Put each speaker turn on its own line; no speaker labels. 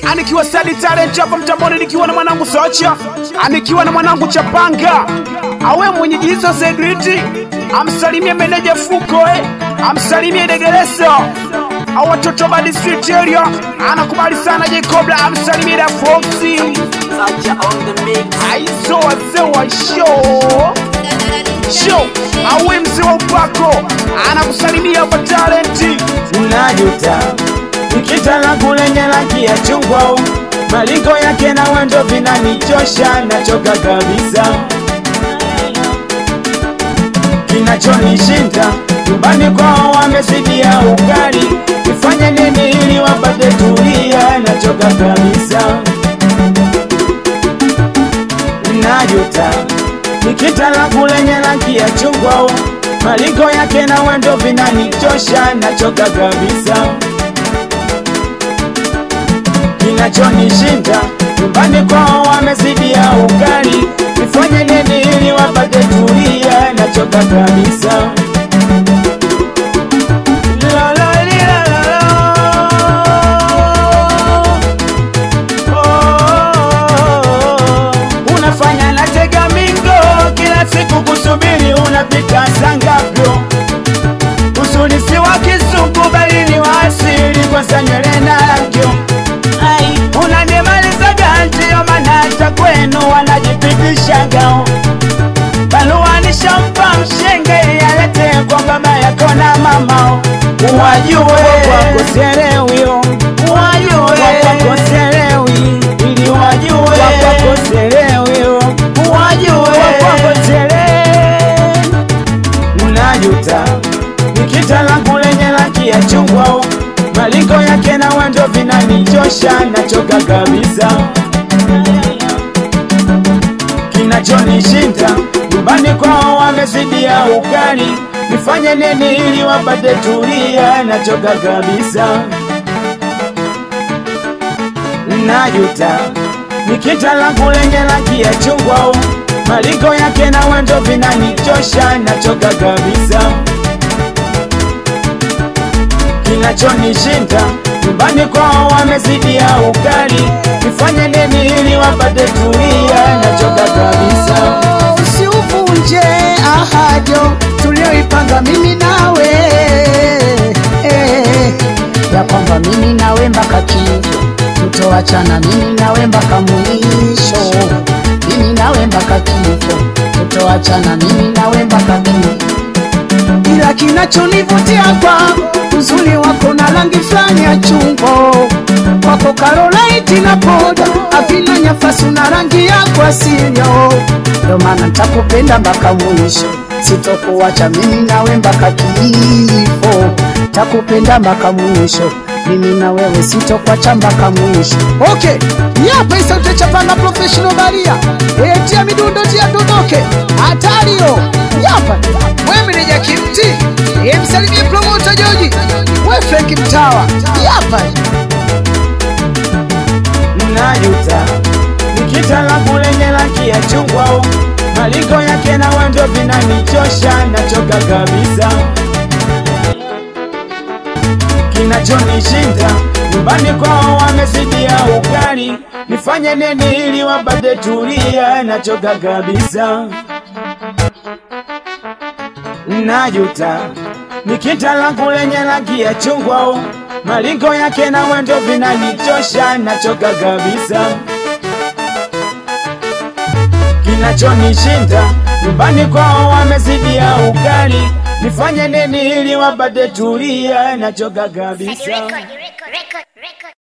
anikiwa Sadi Talent hapa mtamboni, nikiwa na mwanangu Socha, anikiwa na mwanangu Chapanga, awe mwenye jizo Zegriti, amsalimie meneja Fuko, amsalimie Degereso, au watoto Bad Street area, anakubali sana Jacobla, amsalimie da Foxy.
Socha on the mix.
Aizo wazewa show, awe mzee wa upako, anakusalimia hapa Talenti.
Unajuta nikitala kulenye laki ya chungwa, maliko yake na wendo vinanichosha, nachoka kabisa. Kinachonishinda nyumbani kwao wamezidia ukali, nifanye nini ili wapate tulia, nachoka kabisa. Unajuta nikitala kulenye laki ya chungwa, maliko yake na wendo vinanichosha, nachoka kabisa. Kinachonishinda nyumbani kwao wamezidia ukali, nifanye nini ili wapate tulia, nachoka kabisa. Unafanya natega mingo kila siku kusubiri, unapita sangapyo, usuni si wa kizungu bali ni wa asili, kwa sanywele na rangyo. Unanimaliza ganti yo manata kwenu wanajipitisha gao, baluani shampa mshenge yalete kwa baba yako na mamao. Uwajue wako serewio, uwajue wako serewi, ili wajue wako serewio, uwajue wako serewi. Unajuta nikitala kulenye laki ya chungwa, maliko yake na wendo vinanichosha, nachoka kabisa. Kinachonishinda nyumbani kwao wamezidia ukali, nifanye nini ili wapate tulia, nachoka kabisa. Najuta nikitala kulenye laki ya chungwa, maliko yake na wendo vinanichosha, nachoka kabisa. Kinachonishinda nyumbani kwao wamezidia ukali, nifanye nini ili wapate tulia, nachoka kabisa.
Usiuvunje ahajo tulioipanga mimi nawe, ya kwamba mimi nawe mpaka kifo, tutoachana mimi nawe mpaka mwisho, mimi nawe mpaka kifo, tutoachana mimi nawe mpaka kifo. Ila kinachonivutia kwa uzuri wako na rangi fulani ya chungwa, kwako Carolite na poda afina nyafasu na rangi yako asilio, ndio maana nitakupenda mpaka mwisho, sitokuacha mimi nawe mpaka kifo, takupenda mpaka mwisho, mimi na wewe sitokuacha mpaka mwisho. Okay, hapa isa utachapanga professional baria, tia midundo tia dondoke hatario hapa. Wewe meneja Kimti, msalimie promoter Joji, wewe Frank Mtawa hapa.
Najuta nikitala kulenye laki ya chungwa, maliko yake na wendo vinanichosha, nachoka kabisa. Kinachonishinda nyumbani kwao wamezidia ukali, nifanye nini ili wapate tulia, nachoka kabisa. Najuta nikitala kulenye laki ya chungwa, maliko yake na wendo vinanichosha, nachoka kabisa. Kinachonishinda nyumbani kwao wamezidia ukali, nifanye nini ili wapate tulia, nachoka kabisa.